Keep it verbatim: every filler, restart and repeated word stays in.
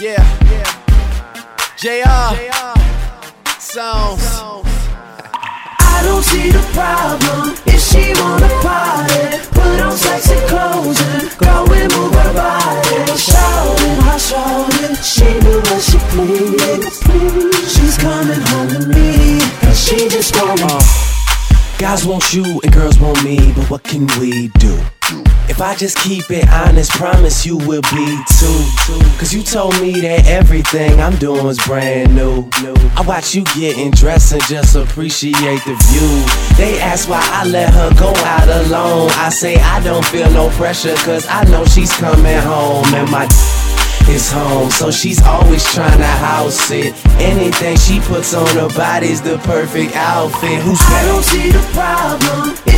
Yeah, J R Songs. I don't see the problem if she wanna party. Put on sexy clothes and girl, we move her body. Shout it, I shout it. She do what she please. She's coming home to me, cause she just want me. Guys want you and girls want me, but what can we do? If I just keep it honest, promise you will be too. Cause you told me that everything I'm doing is brand new. I watch you getting dressed and just appreciate the view. They ask why I let her go out alone. I say I don't feel no pressure, cause I know she's coming home. And my is home, so she's always trying to house it. Anything she puts on her body's the perfect outfit. Who's I don't see the problem if